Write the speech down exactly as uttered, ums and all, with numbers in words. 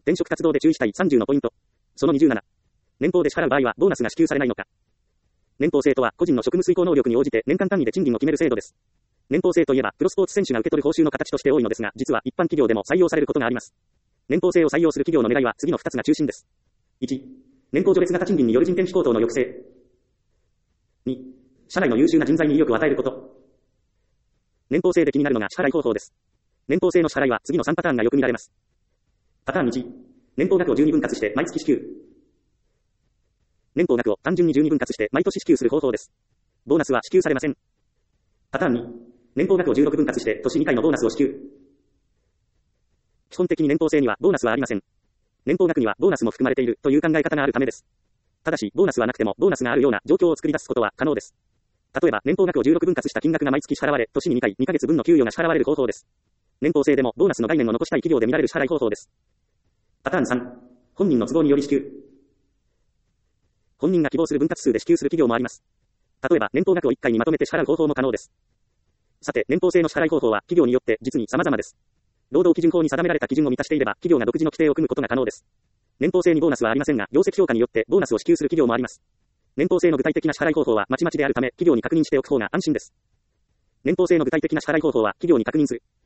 転職活動で注意したいさんじゅうのポイント。そのにじゅうなな。年俸で支払う場合はボーナスが支給されないのか。年俸制とは個人の職務遂行能力に応じて年間単位で賃金を決める制度です。年俸制といえばプロスポーツ選手が受け取る報酬の形として多いのですが、実は一般企業でも採用されることがあります。年俸制を採用する企業の狙いは次のふたつが中心です。いち、年功序列型賃金による人件費高騰の抑制。に、社内の優秀な人材に意欲を与えること。年俸制で気になるのが支払い方法です。年俸制の支払いは次のさんパターンがよく見られます。パターンいち、年俸額をじゅうにぶん割して毎月支給。年俸額を単純にじゅうにぶん割して毎年支給する方法です。ボーナスは支給されません。パターンに、年俸額をじゅうろくぶん割して年にかいのボーナスを支給。基本的に年俸制にはボーナスはありません。年俸額にはボーナスも含まれているという考え方があるためです。ただし、ボーナスはなくてもボーナスがあるような状況を作り出すことは可能です。例えば、年俸額をじゅうろくぶん割した金額が毎月支払われ、年ににかいにかげつぶんの給与が支払われる方法です。年俸制でもボーナスの概念を残したい企業で見られる支払い方法です。パターンさん、本人の都合により支給。本人が希望する分割数で支給する企業もあります。例えば、年俸額をいっかいにまとめて支払う方法も可能です。さて、年俸制の支払い方法は企業によって実に様々です。労働基準法に定められた基準を満たしていれば、企業が独自の規定を組むことが可能です。年俸制にボーナスはありませんが、業績評価によってボーナスを支給する企業もあります。年俸制の具体的な支払い方法はまちまちであるため、企業に確認しておく方が安心です。年俸制の具体的な支払い方法は企業に確認する。